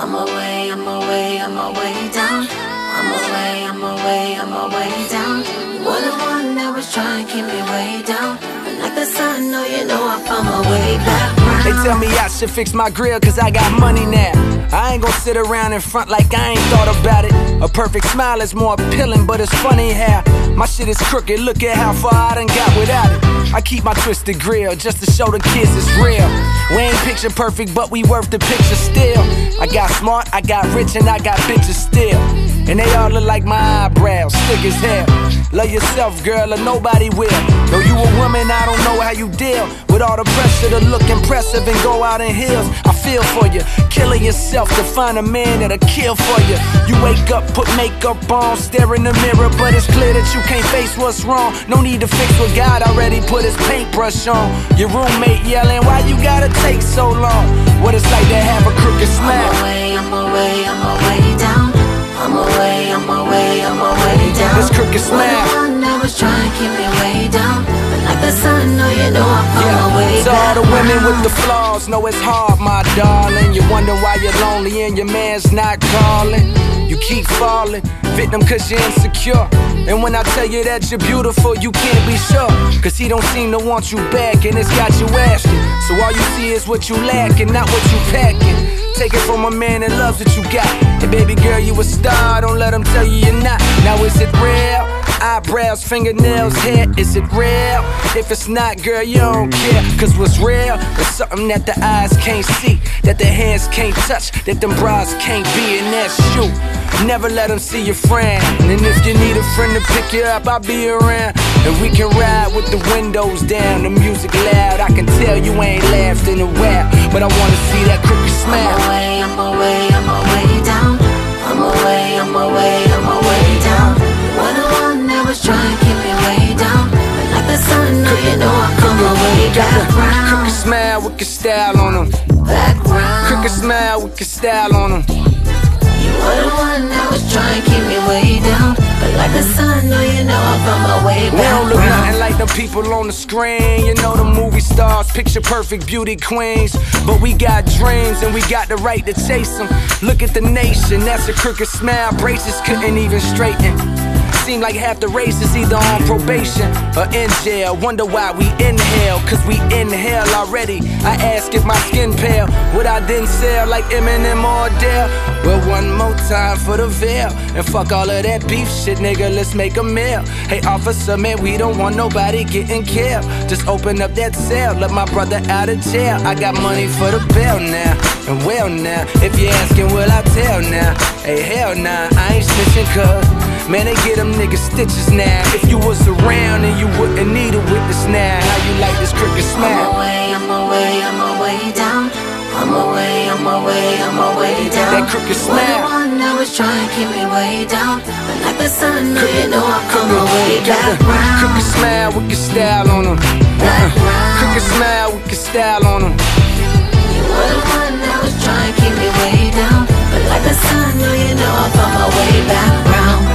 I'm away, I'm away, I'm away down. I'm away, I'm away, I'm away down. You were the one that was trying to keep me way down. But like the sun, no, you know I found my way back round. They tell me I should fix my grill cause I got money now. I ain't gon' sit around in front like I ain't thought about it. A perfect smile is more appealing, but it's funny how my shit is crooked, look at how far I done got without it. I keep my twisted grill just to show the kids it's real. We ain't picture perfect, but we worth the picture still. I got smart, I got rich, and I got bitches still. And they all look like my eyebrows, thick as hell. Love yourself, girl, or nobody will. Though you a woman, I don't know how you deal with all the pressure to look impressive and go out in heels. I feel for you, killing yourself to find a man that'll kill for you. You wake up, put makeup on, stare in the mirror, but it's clear that you can't face what's wrong. No need to fix what God already put his paintbrush on. Your roommate yelling, why you gotta take so long? What it's like to have a crooked smile. I'm away, I'm away, I'm away down. I'm away, I'm away, I'm away down. This crooked smile. You're the one that was trying to keep me way down. But like the sun, no, you know I found my way to back all the women round. with the flaws, know it's hard, my darling. You wonder why you're lonely and your man's not calling. You keep falling, victim cause you're insecure. And when I tell you that you're beautiful, you can't be sure. Cause he don't seem to want you back and it's got you asking. So all you see is what you lack and not what you packing. Take it from a man that loves what you got. And baby girl, you a star, don't let him tell you you're not. Now is it real? Eyebrows, fingernails, hair, is it real? If it's not, girl, you don't care. Cause what's real is something that the eyes can't see, that the hands can't touch, that them bras can't be, and that's you. Never let them see your friend. And if you need a friend to pick you up, I'll be around. And we can ride with the windows down, the music loud. I can tell you ain't laughed in a while, but I wanna see that crooked smile. I'm away, I'm away, I'm away down. I'm away, I'm away, I'm away down. You were the one that was trying to keep me way down. But like the sun, no, you know I found my way back round. Crooked smile with your style on them. Back round. Crooked smile with your style on them. You were the one that was trying to keep me way down. But like the sun, no, you know I found my way We back don't look round. nothing like the people on the screen. You know the movie stars, picture perfect beauty queens. But we got dreams and we got the right to chase them. Look at the nation, that's a crooked smile. Braces couldn't even straighten. Seem like half the race is either on probation or in jail. Wonder why we inhale, cause we inhale already. I ask if my skin pale, would I then sell like Eminem or Adele? Well, one more time for the veil. And fuck all of that beef shit, nigga, let's make a meal. Hey officer, man, we don't want nobody getting killed. Just open up that cell, let my brother out of jail. I got money for the bail now, and well now, if you're asking, will I tell now? Hey, hell nah, I ain't snitching cause man, they get them niggas stitches now. If you was around and you wouldn't need a witness now. How you like this crooked smile? I'm away, I'm away, I'm away down. I'm away, I'm away, I'm away down. That crooked smile. You're the one that was trying to keep me way down. But like the sun, no, you know I found my way back round. Crooked smile with your style on them. Back round. Crooked smile with your style on them. You were the one that was trying to keep me way down. But like the sun, no, you know I found my way back round.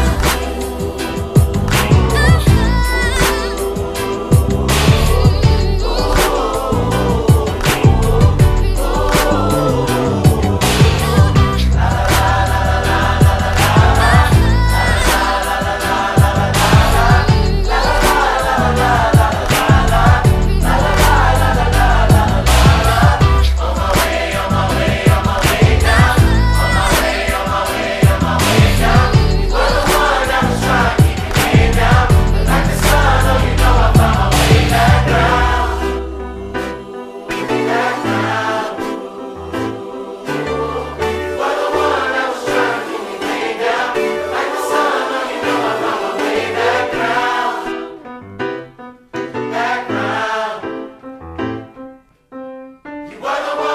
You are the one.